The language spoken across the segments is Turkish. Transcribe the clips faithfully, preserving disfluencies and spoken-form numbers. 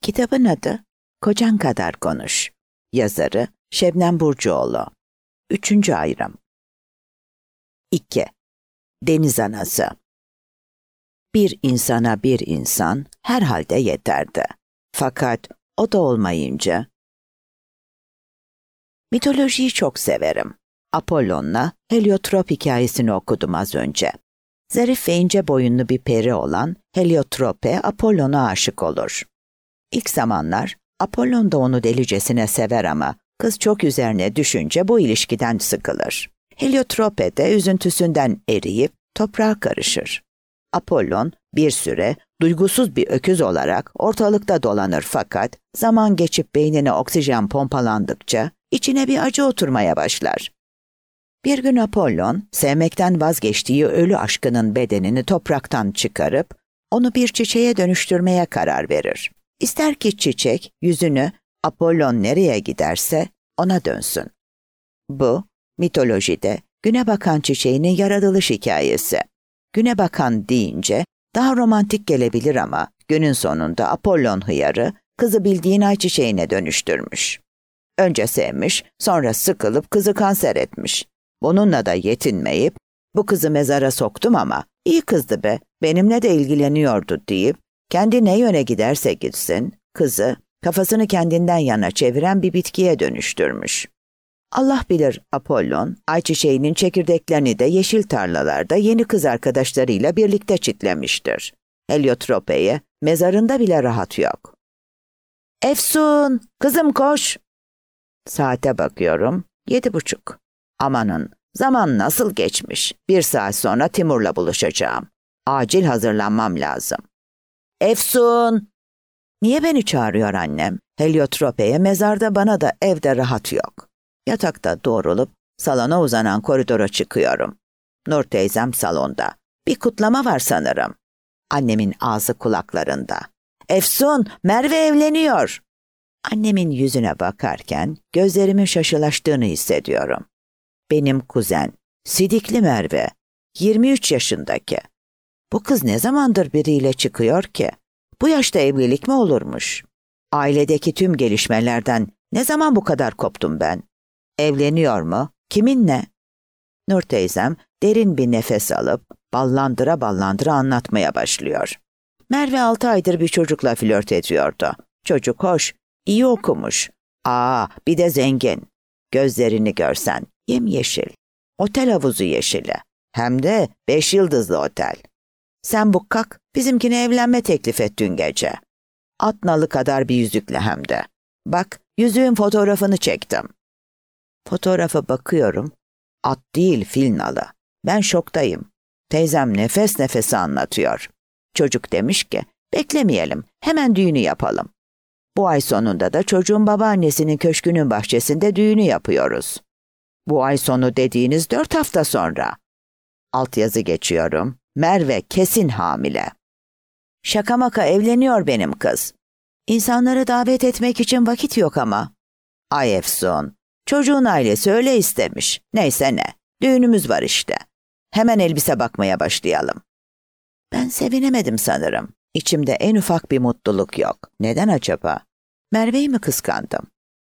Kitabın adı Kocan Kadar Konuş. Yazarı Şebnem Burcuoğlu. Üçüncü ayrım. iki. Deniz Anası. Bir insana bir insan herhalde yeterdi. Fakat o da olmayınca... Mitolojiyi çok severim. Apollon'la Heliotrop hikayesini okudum az önce. Zarif ve ince boyunlu bir peri olan Heliotrope Apollon'a aşık olur. İlk zamanlar Apollon da onu delicesine sever ama kız çok üzerine düşünce bu ilişkiden sıkılır. Heliotrope de üzüntüsünden eriyip toprağa karışır. Apollon bir süre duygusuz bir öküz olarak ortalıkta dolanır fakat zaman geçip beynine oksijen pompalandıkça içine bir acı oturmaya başlar. Bir gün Apollon sevmekten vazgeçtiği ölü aşkının bedenini topraktan çıkarıp onu bir çiçeğe dönüştürmeye karar verir. İster ki çiçek yüzünü Apollon nereye giderse ona dönsün. Bu, mitolojide güne bakan çiçeğinin yaratılış hikayesi. Güne bakan deyince daha romantik gelebilir ama günün sonunda Apollon hıyarı kızı bildiğin ayçiçeğine dönüştürmüş. Önce sevmiş, sonra sıkılıp kızı kanser etmiş. Bununla da yetinmeyip, bu kızı mezara soktum ama iyi kızdı be, benimle de ilgileniyordu deyip, kendi ne yöne giderse gitsin, kızı kafasını kendinden yana çeviren bir bitkiye dönüştürmüş. Allah bilir Apollon, ayçiçeğinin çekirdeklerini de yeşil tarlalarda yeni kız arkadaşlarıyla birlikte çitlemiştir. Heliotrope'ye mezarında bile rahat yok. Efsun, kızım koş! Saate bakıyorum, yedi buçuk. Amanın, zaman nasıl geçmiş? Bir saat sonra Timur'la buluşacağım. Acil hazırlanmam lazım. Efsun! Niye beni çağırıyor annem? Heliotrope'ye mezarda bana da evde rahat yok. Yatakta doğrulup salona uzanan koridora çıkıyorum. Nur teyzem salonda. Bir kutlama var sanırım. Annemin ağzı kulaklarında. Efsun, Merve evleniyor. Annemin yüzüne bakarken gözlerimin şaşılaştığını hissediyorum. Benim kuzen, Sidikli Merve, yirmi üç yaşındaki. Bu kız ne zamandır biriyle çıkıyor ki? Bu yaşta evlilik mi olurmuş? Ailedeki tüm gelişmelerden ne zaman bu kadar koptum ben? Evleniyor mu? Kiminle? Nur teyzem derin bir nefes alıp ballandıra ballandıra anlatmaya başlıyor. Merve altı aydır bir çocukla flört ediyordu. Çocuk hoş, iyi okumuş. Aa, bir de zengin. Gözlerini görsen yemyeşil. Otel havuzu yeşili. Hem de beş yıldızlı otel. Sen bu kak bizimkine evlenme teklif et dün gece. At nalı kadar bir yüzükle hem de. Bak, yüzüğün fotoğrafını çektim. Fotoğrafa bakıyorum. At değil, fil nalı. Ben şoktayım. Teyzem nefes nefese anlatıyor. Çocuk demiş ki, beklemeyelim, hemen düğünü yapalım. Bu ay sonunda da çocuğun babaannesinin köşkünün bahçesinde düğünü yapıyoruz. Bu ay sonu dediğiniz dört hafta sonra. Altyazı geçiyorum. Merve kesin hamile. Şaka maka evleniyor benim kız. İnsanları davet etmek için vakit yok ama. Ay Efsun, çocuğun ailesi öyle istemiş. Neyse ne, düğünümüz var işte. Hemen elbise bakmaya başlayalım. Ben sevinemedim sanırım. İçimde en ufak bir mutluluk yok. Neden acaba? Merve'yi mi kıskandım?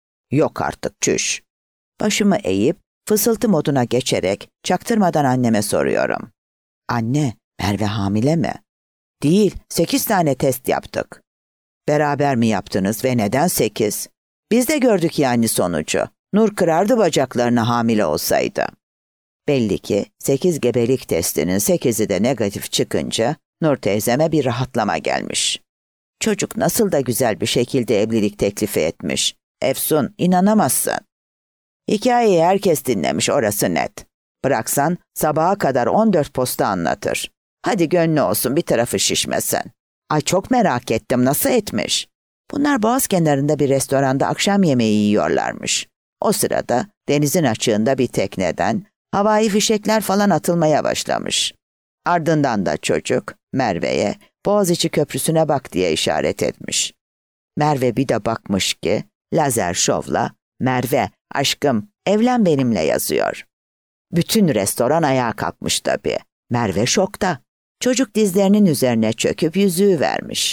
Yok artık, çüş. Başımı eğip fısıltı moduna geçerek çaktırmadan anneme soruyorum. Anne, Merve hamile mi? Değil, sekiz tane test yaptık. Beraber mi yaptınız ve neden sekiz? Biz de gördük yani sonucu. Nur kırardı bacaklarını hamile olsaydı. Belli ki sekiz gebelik testinin sekizi de negatif çıkınca Nur teyzeme bir rahatlama gelmiş. Çocuk nasıl da güzel bir şekilde evlilik teklifi etmiş. Efsun, inanamazsın. Hikayeyi herkes dinlemiş, orası net. Bıraksan sabaha kadar on dört posta anlatır. Hadi gönlü olsun, bir tarafı şişmesin. Ay çok merak ettim, nasıl etmiş? Bunlar boğaz kenarında bir restoranda akşam yemeği yiyorlarmış. O sırada denizin açığında bir tekneden havai fişekler falan atılmaya başlamış. Ardından da çocuk Merve'ye Boğaziçi Köprüsü'ne bak diye işaret etmiş. Merve bir de bakmış ki lazer şovla Merve aşkım evlen benimle yazıyor. Bütün restoran ayağa kalkmış tabii. Merve şokta. Çocuk dizlerinin üzerine çöküp yüzüğü vermiş.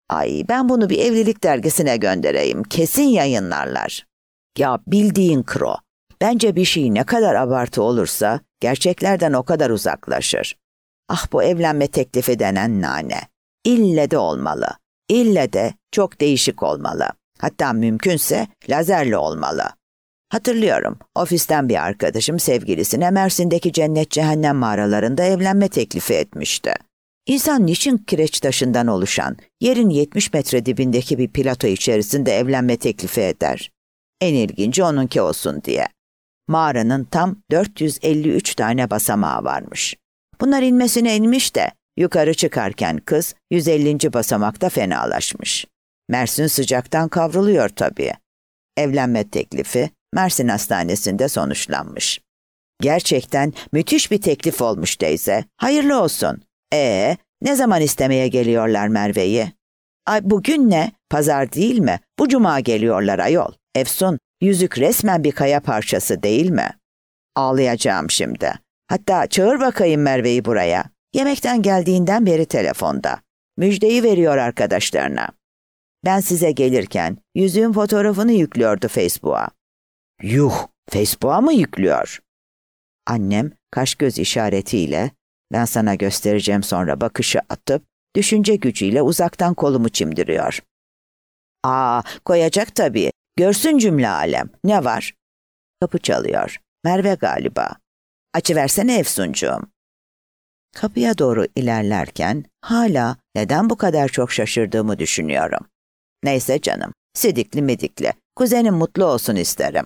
Ay, ben bunu bir evlilik dergisine göndereyim. Kesin yayınlarlar. Ya bildiğin kro. Bence bir şey ne kadar abartı olursa gerçeklerden o kadar uzaklaşır. Ah, bu evlenme teklifi denen nane. İlle de olmalı. İlle de çok değişik olmalı. Hatta mümkünse lazerli olmalı. Hatırlıyorum, ofisten bir arkadaşım sevgilisine Mersin'deki cennet cehennem mağaralarında evlenme teklifi etmişti. İnsan niçin kireç taşından oluşan, yerin yetmiş metre dibindeki bir plato içerisinde evlenme teklifi eder? En ilginci onunki olsun diye. Mağaranın tam dört yüz elli üç tane basamağı varmış. Bunlar inmesine inmiş de yukarı çıkarken kız yüz ellinci basamakta fenalaşmış. Mersin sıcaktan kavruluyor tabii. Evlenme teklifi Mersin Hastanesi'nde sonuçlanmış. Gerçekten müthiş bir teklif olmuş teyze. Hayırlı olsun. Ee, ne zaman istemeye geliyorlar Merve'yi? Ay, bugün ne? Pazar değil mi? Bu cuma geliyorlar ayol. Efsun, yüzük resmen bir kaya parçası değil mi? Ağlayacağım şimdi. Hatta çağır bakayım Merve'yi buraya. Yemekten geldiğinden beri telefonda. Müjdeyi veriyor arkadaşlarına. Ben size gelirken yüzüğün fotoğrafını yüklüyordu Facebook'a. Yuh, Facebook'a mı yüklüyor? Annem kaş göz işaretiyle ben sana göstereceğim sonra bakışı atıp düşünce gücüyle uzaktan kolumu çimdiriyor. Aa, koyacak tabii. Görsün cümle alem. Ne var? Kapı çalıyor. Merve galiba. Açıversene Efsuncuğum. Kapıya doğru ilerlerken hala neden bu kadar çok şaşırdığımı düşünüyorum. Neyse canım, sidikli midikli. Kuzenim mutlu olsun isterim.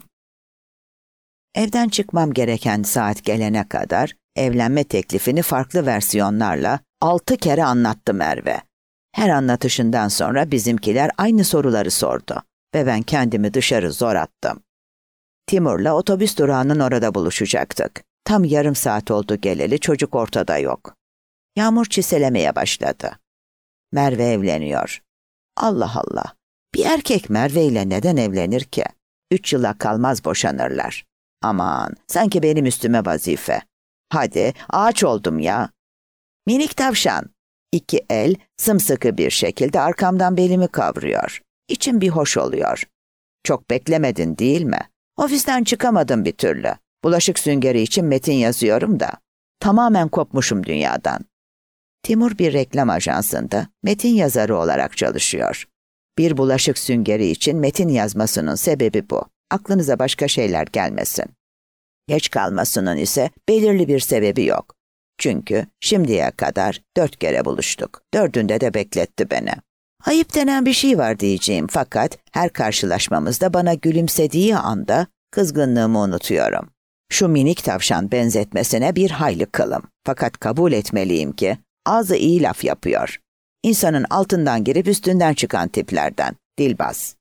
Evden çıkmam gereken saat gelene kadar evlenme teklifini farklı versiyonlarla altı kere anlattı Merve. Her anlatışından sonra bizimkiler aynı soruları sordu ve ben kendimi dışarı zor attım. Timur'la otobüs durağının orada buluşacaktık. Tam yarım saat oldu geleli, çocuk ortada yok. Yağmur çiselemeye başladı. Merve evleniyor. Allah Allah, bir erkek Merve ile neden evlenir ki? Üç yıla kalmaz boşanırlar. Aman, sanki benim üstüme vazife. Hadi, ağaç oldum ya. Minik tavşan. İki el sımsıkı bir şekilde arkamdan belimi kavruyor. İçim bir hoş oluyor. Çok beklemedin değil mi? Ofisten çıkamadım bir türlü. Bulaşık süngeri için metin yazıyorum da. Tamamen kopmuşum dünyadan. Timur bir reklam ajansında metin yazarı olarak çalışıyor. Bir bulaşık süngeri için metin yazmasının sebebi bu. Aklınıza başka şeyler gelmesin. Geç kalmasının ise belirli bir sebebi yok. Çünkü şimdiye kadar dört kere buluştuk. Dördünde de bekletti beni. Ayıp denen bir şey var diyeceğim fakat her karşılaşmamızda bana gülümsediği anda kızgınlığımı unutuyorum. Şu minik tavşan benzetmesine bir hayli kılım. Fakat kabul etmeliyim ki ağzı iyi laf yapıyor. İnsanın altından girip üstünden çıkan tiplerden. Dilbaz.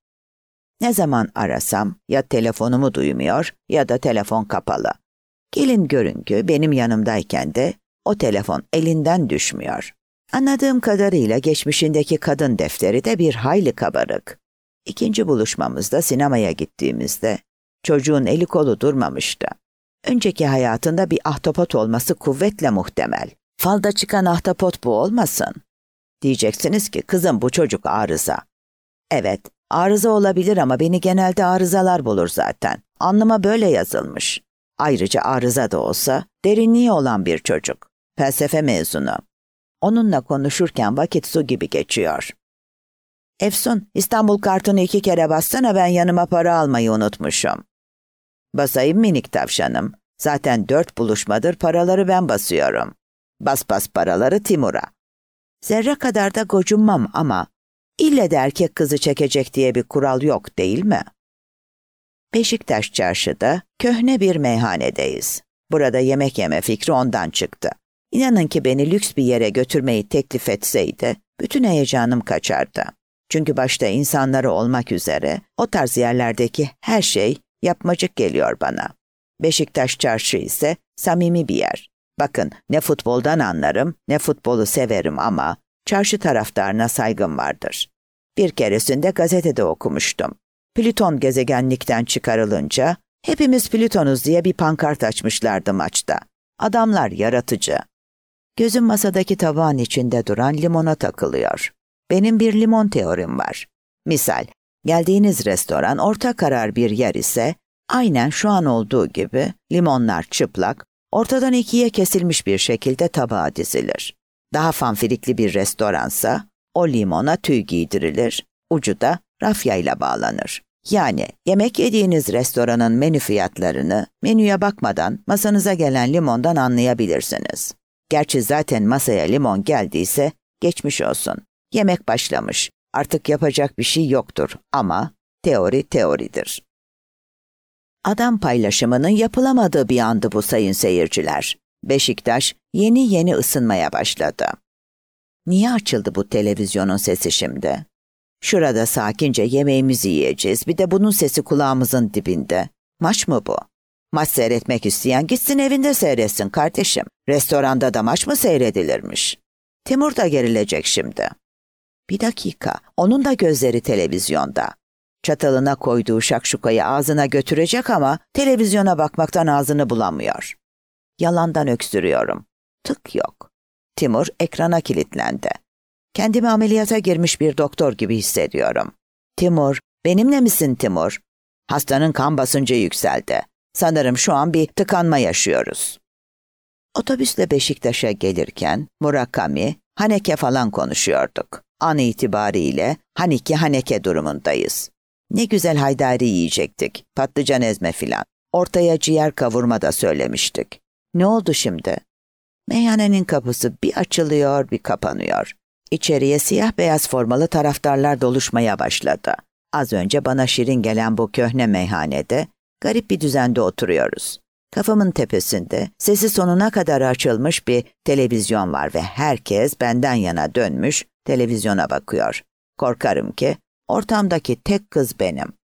Ne zaman arasam ya telefonumu duymuyor ya da telefon kapalı. Gelin görün ki benim yanımdayken de o telefon elinden düşmüyor. Anladığım kadarıyla geçmişindeki kadın defteri de bir hayli kabarık. İkinci buluşmamızda sinemaya gittiğimizde çocuğun eli kolu durmamıştı. Önceki hayatında bir ahtapot olması kuvvetle muhtemel. Falda çıkan ahtapot bu olmasın. Diyeceksiniz ki kızım bu çocuk arıza. Evet, arıza olabilir ama beni genelde arızalar bulur zaten. Alnıma böyle yazılmış. Ayrıca arıza da olsa derinliği olan bir çocuk. Felsefe mezunu. Onunla konuşurken vakit su gibi geçiyor. Efsun, İstanbul kartını iki kere bassana, ben yanıma para almayı unutmuşum. Basayım minik tavşanım. Zaten dört buluşmadır paraları ben basıyorum. Bas bas paraları Timur'a. Zerre kadar da gocunmam ama ille de erkek kızı çekecek diye bir kural yok değil mi? Beşiktaş çarşıda köhne bir meyhanedeyiz. Burada yemek yeme fikri ondan çıktı. İnanın ki beni lüks bir yere götürmeyi teklif etseydi bütün heyecanım kaçardı. Çünkü başta insanları olmak üzere o tarz yerlerdeki her şey yapmacık geliyor bana. Beşiktaş çarşı ise samimi bir yer. Bakın, ne futboldan anlarım ne futbolu severim ama çarşı taraftarına saygım vardır. Bir keresinde gazetede okumuştum. Plüton gezegenlikten çıkarılınca hepimiz Plütonuz diye bir pankart açmışlardı maçta. Adamlar yaratıcı. Gözüm masadaki tabağın içinde duran limona takılıyor. Benim bir limon teorim var. Misal, geldiğiniz restoran orta karar bir yer ise, aynen şu an olduğu gibi limonlar çıplak, ortadan ikiye kesilmiş bir şekilde tabağa dizilir. Daha fanfirikli bir restoransa, o limona tüy giydirilir, ucu da rafyayla bağlanır. Yani yemek yediğiniz restoranın menü fiyatlarını menüye bakmadan masanıza gelen limondan anlayabilirsiniz. Gerçi zaten masaya limon geldiyse geçmiş olsun. Yemek başlamış. Artık yapacak bir şey yoktur ama teori teoridir. Adam paylaşımının yapılamadığı bir andı bu sayın seyirciler. Beşiktaş yeni yeni ısınmaya başladı. Niye açıldı bu televizyonun sesi şimdi? Şurada sakince yemeğimizi yiyeceğiz. Bir de bunun sesi kulağımızın dibinde. Maç mı bu? Maç seyretmek isteyen gitsin evinde seyretsin kardeşim. Restoranda da maç mı seyredilirmiş? Timur da gerilecek şimdi. Bir dakika, onun da gözleri televizyonda. Çatalına koyduğu şakşukayı ağzına götürecek ama televizyona bakmaktan ağzını bulamıyor. Yalandan öksürüyorum. Tık yok. Timur ekrana kilitlendi. Kendimi ameliyata girmiş bir doktor gibi hissediyorum. Timur, benimle misin Timur? Hastanın kan basıncı yükseldi. Sanırım şu an bir tıkanma yaşıyoruz. Otobüsle Beşiktaş'a gelirken Murakami, Haneke falan konuşuyorduk. An itibariyle Haniki Haneke durumundayız. Ne güzel haydari yiyecektik, patlıcan ezme filan. Ortaya ciğer kavurma da söylemiştik. Ne oldu şimdi? Meyhanenin kapısı bir açılıyor bir kapanıyor. İçeriye siyah beyaz formalı taraftarlar doluşmaya başladı. Az önce bana şirin gelen bu köhne meyhanede garip bir düzende oturuyoruz. Kafamın tepesinde sesi sonuna kadar açılmış bir televizyon var ve herkes benden yana dönmüş televizyona bakıyor. Korkarım ki ortamdaki tek kız benim.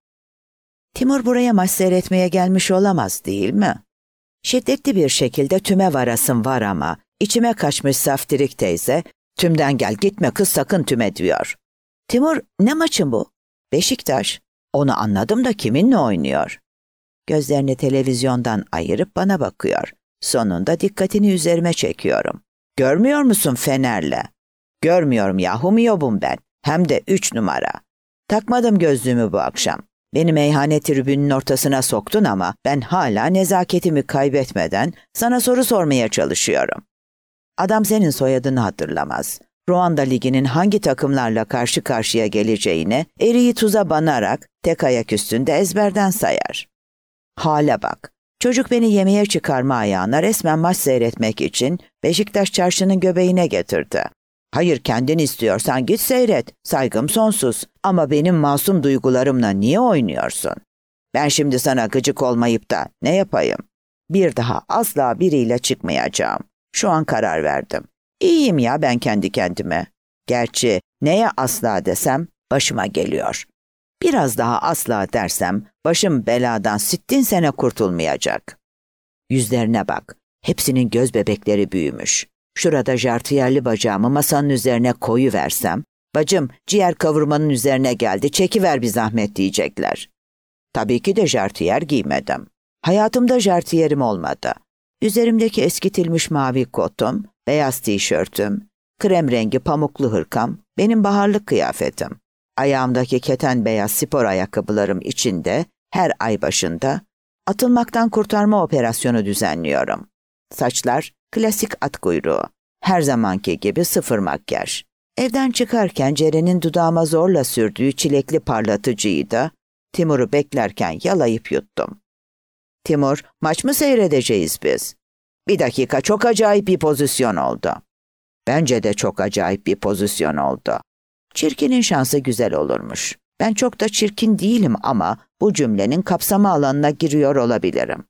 Timur buraya maç seyretmeye gelmiş olamaz değil mi? Şiddetli bir şekilde tüme varasım var ama içime kaçmış Saftirik teyze, tümden gel gitme kız sakın tüme diyor. Timur ne maçın bu? Beşiktaş. Onu anladım da kiminle oynuyor? Gözlerini televizyondan ayırıp bana bakıyor. Sonunda dikkatini üzerime çekiyorum. Görmüyor musun Fener'le? Görmüyorum yahu miyobum ben. Hem de üç numara. Takmadım gözlüğümü bu akşam. Beni meyhane tribünün ortasına soktun ama ben hala nezaketimi kaybetmeden sana soru sormaya çalışıyorum. Adam senin soyadını hatırlamaz. Ruanda Ligi'nin hangi takımlarla karşı karşıya geleceğini eriği tuza banarak tek ayak üstünde ezberden sayar. Hale bak. Çocuk beni yemeğe çıkarma ayağına resmen maç seyretmek için Beşiktaş çarşının göbeğine getirdi. Hayır kendin istiyorsan git seyret. Saygım sonsuz. Ama benim masum duygularımla niye oynuyorsun? Ben şimdi sana gıcık olmayıp da ne yapayım? Bir daha asla biriyle çıkmayacağım. Şu an karar verdim. İyiyim ya ben kendi kendime. Gerçi neye asla desem başıma geliyor. Biraz daha asla dersem başım beladan sittin sene kurtulmayacak. Yüzlerine bak. Hepsinin göz bebekleri büyümüş. Şurada jartiyerli bacağımı masanın üzerine koyuversem, bacım ciğer kavurmanın üzerine geldi çekiver bir zahmet diyecekler. Tabii ki de jartiyer giymedim. Hayatımda jartiyerim olmadı. Üzerimdeki eskitilmiş mavi kotum, beyaz tişörtüm, krem rengi pamuklu hırkam benim baharlık kıyafetim. Ayağımdaki keten beyaz spor ayakkabılarım içinde her ay başında atılmaktan kurtarma operasyonu düzenliyorum. Saçlar klasik at kuyruğu. Her zamanki gibi sıfır makyaj. Evden çıkarken Ceren'in dudağıma zorla sürdüğü çilekli parlatıcıyı da Timur'u beklerken yalayıp yuttum. Timur, maç mı seyredeceğiz biz? Bir dakika çok acayip bir pozisyon oldu. Bence de çok acayip bir pozisyon oldu. Çirkinin şansı güzel olurmuş. Ben çok da çirkin değilim ama bu cümlenin kapsama alanına giriyor olabilirim.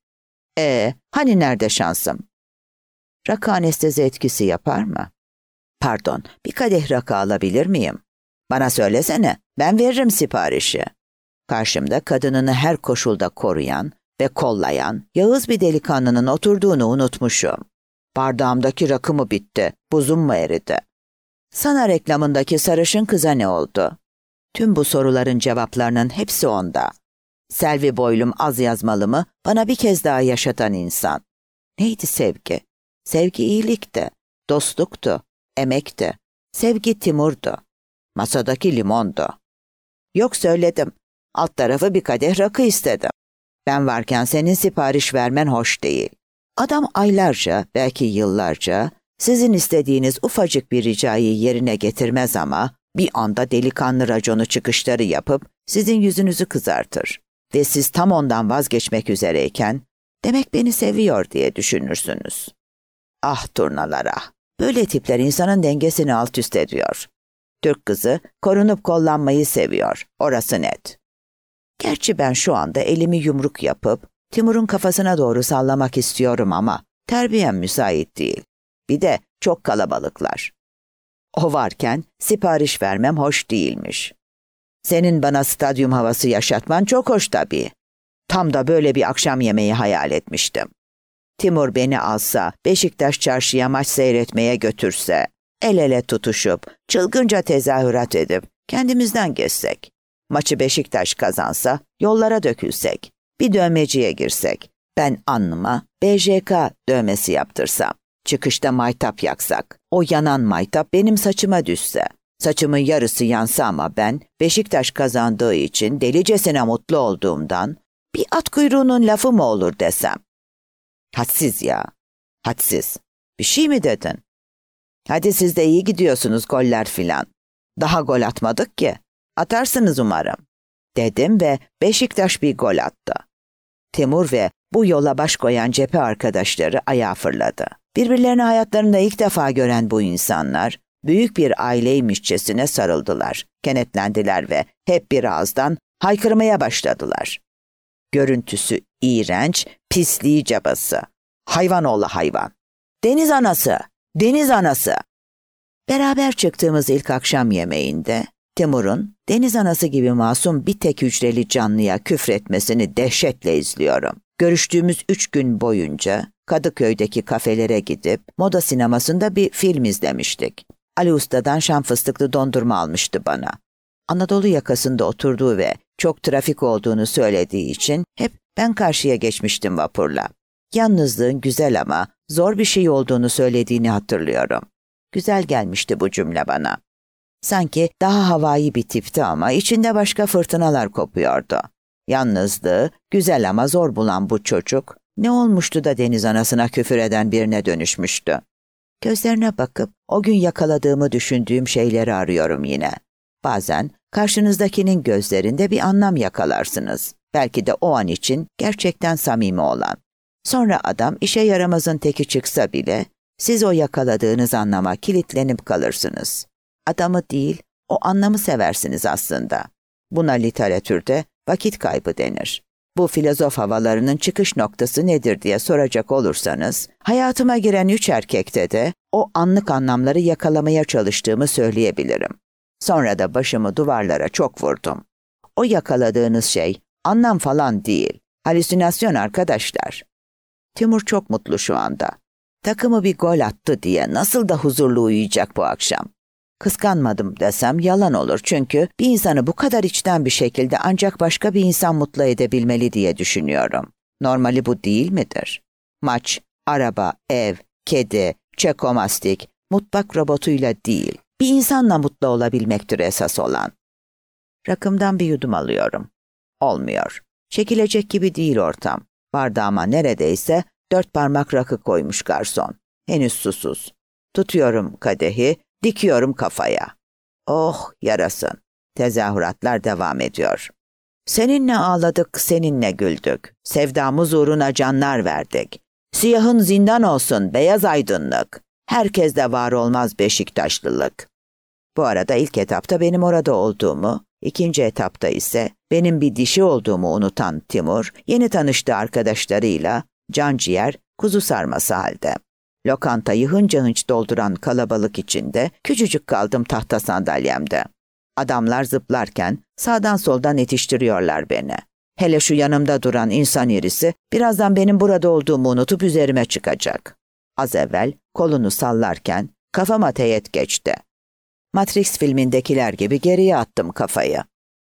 E, hani nerede şansım? Rakı anestezi etkisi yapar mı? Pardon, bir kadeh rakı alabilir miyim? Bana söylesene, ben veririm siparişi. Karşımda kadınını her koşulda koruyan ve kollayan yağız bir delikanlının oturduğunu unutmuşum. Bardağımdaki rakı mı bitti, buzum mu eridi? Sana reklamındaki sarışın kıza ne oldu? Tüm bu soruların cevaplarının hepsi onda. Selvi boylum az yazmalı mı bana bir kez daha yaşatan insan. Neydi sevgi? Sevgi iyilikti, dostluktu, emekti. Sevgi Timur'du. Masadaki limondu. Yok söyledim. Alt tarafı bir kadeh rakı istedim. Ben varken senin sipariş vermen hoş değil. Adam aylarca, belki yıllarca sizin istediğiniz ufacık bir ricayı yerine getirmez ama bir anda delikanlı raconu çıkışları yapıp sizin yüzünüzü kızartır. Ve siz tam ondan vazgeçmek üzereyken demek beni seviyor diye düşünürsünüz. Ah turnalara! Böyle tipler insanın dengesini alt üst ediyor. Türk kızı korunup kollanmayı seviyor, orası net. Gerçi ben şu anda elimi yumruk yapıp Timur'un kafasına doğru sallamak istiyorum ama terbiyem müsait değil. Bir de çok kalabalıklar. O varken sipariş vermem hoş değilmiş. Senin bana stadyum havası yaşatman çok hoş tabii. Tam da böyle bir akşam yemeği hayal etmiştim. Timur beni alsa, Beşiktaş çarşıya maç seyretmeye götürse, el ele tutuşup, çılgınca tezahürat edip kendimizden geçsek. Maçı Beşiktaş kazansa, yollara dökülsek, bir dövmeciye girsek, ben alnıma B J K dövmesi yaptırsam, çıkışta maytap yaksak, o yanan maytap benim saçıma düşse, saçımın yarısı yansa ama ben Beşiktaş kazandığı için delicesine mutlu olduğumdan bir at kuyruğunun lafı mı olur desem. Hadsiz ya, hadsiz. Bir şey mi dedin? Hadi siz de iyi gidiyorsunuz goller filan. Daha gol atmadık ki. Atarsınız umarım. Dedim ve Beşiktaş bir gol attı. Timur ve bu yola baş koyan cephe arkadaşları ayağa fırladı. Birbirlerini hayatlarında ilk defa gören bu insanlar büyük bir aileymişçesine sarıldılar, kenetlendiler ve hep bir ağızdan haykırmaya başladılar. Görüntüsü iğrenç, pisliği cabası. Hayvan oğlu hayvan. Deniz anası, deniz anası. Beraber çıktığımız ilk akşam yemeğinde Timur'un deniz anası gibi masum bir tek hücreli canlıya küfretmesini dehşetle izliyorum. Görüştüğümüz üç gün boyunca Kadıköy'deki kafelere gidip moda sinemasında bir film izlemiştik. Ali Usta'dan şam fıstıklı dondurma almıştı bana. Anadolu yakasında oturduğu ve çok trafik olduğunu söylediği için hep ben karşıya geçmiştim vapurla. Yalnızlığın güzel ama zor bir şey olduğunu söylediğini hatırlıyorum. Güzel gelmişti bu cümle bana. Sanki daha havai bir tipti ama içinde başka fırtınalar kopuyordu. Yalnızlığı güzel ama zor bulan bu çocuk ne olmuştu da deniz anasına küfür eden birine dönüşmüştü. Gözlerine bakıp o gün yakaladığımı düşündüğüm şeyleri arıyorum yine. Bazen karşınızdakinin gözlerinde bir anlam yakalarsınız. Belki de o an için gerçekten samimi olan. Sonra adam işe yaramazın teki çıksa bile siz o yakaladığınız anlama kilitlenip kalırsınız. Adamı değil, o anlamı seversiniz aslında. Buna literatürde vakit kaybı denir. Bu filozof havalarının çıkış noktası nedir diye soracak olursanız, hayatıma giren üç erkekte de o anlık anlamları yakalamaya çalıştığımı söyleyebilirim. Sonra da başımı duvarlara çok vurdum. O yakaladığınız şey anlam falan değil, halüsinasyon arkadaşlar. Timur çok mutlu şu anda. Takımı bir gol attı diye nasıl da huzurlu uyuyacak bu akşam. Kıskanmadım desem yalan olur çünkü bir insanı bu kadar içten bir şekilde ancak başka bir insan mutlu edebilmeli diye düşünüyorum. Normali bu değil midir? Maç, araba, ev, kedi, çekomastik, mutfak robotuyla değil, bir insanla mutlu olabilmektir esas olan. Rakımdan bir yudum alıyorum. Olmuyor. Çekilecek gibi değil ortam. Bardağıma neredeyse dört parmak rakı koymuş garson. Henüz susuz. Tutuyorum kadehi, dikiyorum kafaya. Oh yarasın. Tezahüratlar devam ediyor. Seninle ağladık, seninle güldük. Sevdamız uğruna canlar verdik. Siyahın zindan olsun, beyaz aydınlık. Herkeste var olmaz Beşiktaşlılık. Bu arada ilk etapta benim orada olduğumu, ikinci etapta ise benim bir dişi olduğumu unutan Timur, yeni tanıştığı arkadaşlarıyla canciğer, kuzu sarması halde. Lokantayı hınca hınç dolduran kalabalık içinde küçücük kaldım tahta sandalyemde. Adamlar zıplarken sağdan soldan yetiştiriyorlar beni. Hele şu yanımda duran insan irisi birazdan benim burada olduğumu unutup üzerime çıkacak. Az evvel kolunu sallarken kafama teğet geçti. Matrix filmindekiler gibi geriye attım kafayı.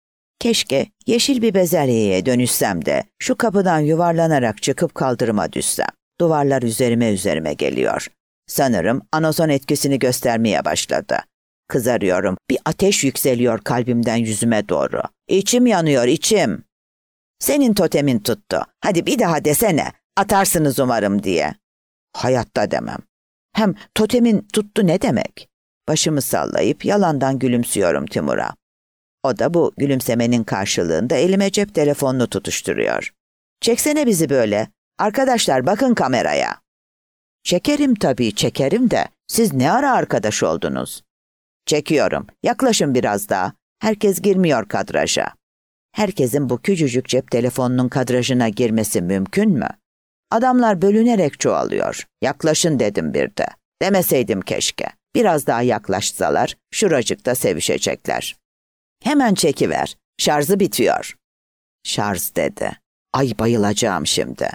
Keşke yeşil bir bezelyeye dönüşsem de şu kapıdan yuvarlanarak çıkıp kaldırıma düşsem. Duvarlar üzerime üzerime geliyor. Sanırım anozon etkisini göstermeye başladı. Kızarıyorum. Bir ateş yükseliyor kalbimden yüzüme doğru. İçim yanıyor, içim. Senin totemin tuttu. Hadi bir daha desene. Atarsınız umarım diye. Hayatta demem. Hem totemin tuttu ne demek? Başımı sallayıp yalandan gülümsüyorum Timur'a. O da bu gülümsemenin karşılığında elime cep telefonunu tutuşturuyor. Çeksene bizi böyle. Arkadaşlar bakın kameraya. Çekerim tabii, çekerim de siz ne ara arkadaş oldunuz? Çekiyorum. Yaklaşın biraz daha. Herkes girmiyor kadraja. Herkesin bu küçücük cep telefonunun kadrajına girmesi mümkün mü? Adamlar bölünerek çoğalıyor. Yaklaşın dedim bir de. Demeseydim keşke. Biraz daha yaklaşsalar şuracıkta sevişecekler. Hemen çekiver. Şarjı bitiyor. Şarj dedi. Ay bayılacağım şimdi.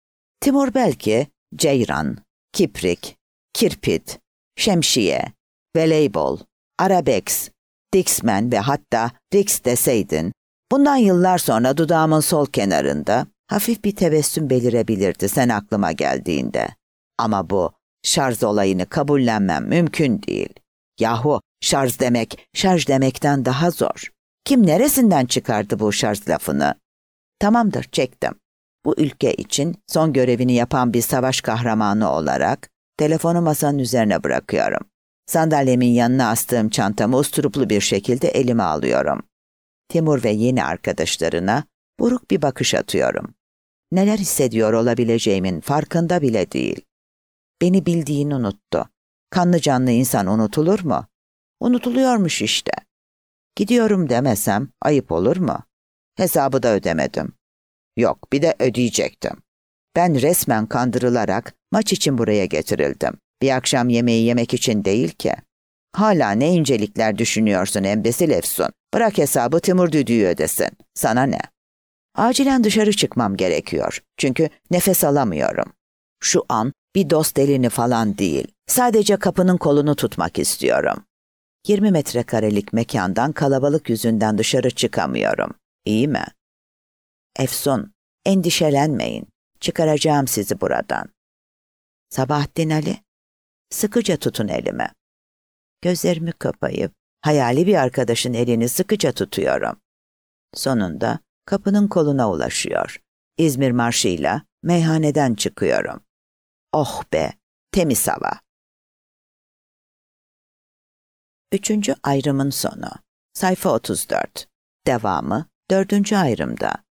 Timur belki ceyran, kiprik, kirpit, şemsiye, voleybol, arabex, Dixman ve hatta Rix deseydin, bundan yıllar sonra dudağımın sol kenarında hafif bir tebessüm belirebilirdi sen aklıma geldiğinde. Ama bu şarj olayını kabullenmem mümkün değil. Yahu şarj demek, şarj demekten daha zor. Kim neresinden çıkardı bu şarj lafını? Tamamdır, çektim. Bu ülke için son görevini yapan bir savaş kahramanı olarak telefonu masanın üzerine bırakıyorum. Sandalyemin yanına astığım çantamı usturuplu bir şekilde elime alıyorum. Timur ve yeni arkadaşlarına buruk bir bakış atıyorum. Neler hissediyor olabileceğimin farkında bile değil. Beni bildiğini unuttu. Kanlı canlı insan unutulur mu? Unutuluyormuş işte. Gidiyorum demesem ayıp olur mu? Hesabı da ödemedim. Yok, bir de ödeyecektim. Ben resmen kandırılarak maç için buraya getirildim. Bir akşam yemeği yemek için değil ki. Hala ne incelikler düşünüyorsun embesil Efsun. Bırak hesabı Timur düdüğü ödesin. Sana ne? Acilen dışarı çıkmam gerekiyor. Çünkü nefes alamıyorum. Şu an bir dost elini falan değil. Sadece kapının kolunu tutmak istiyorum. yirmi metrekarelik mekandan kalabalık yüzünden dışarı çıkamıyorum. İyi mi? Efsun, endişelenmeyin. Çıkaracağım sizi buradan. Sabahattin Ali, sıkıca tutun elimi. Gözlerimi kapayıp hayali bir arkadaşın elini sıkıca tutuyorum. Sonunda kapının koluna ulaşıyor. İzmir marşıyla meyhaneden çıkıyorum. Oh be, temiz hava. Üçüncü ayrımın sonu. Sayfa otuz dört. Devamı dördüncü ayrımda.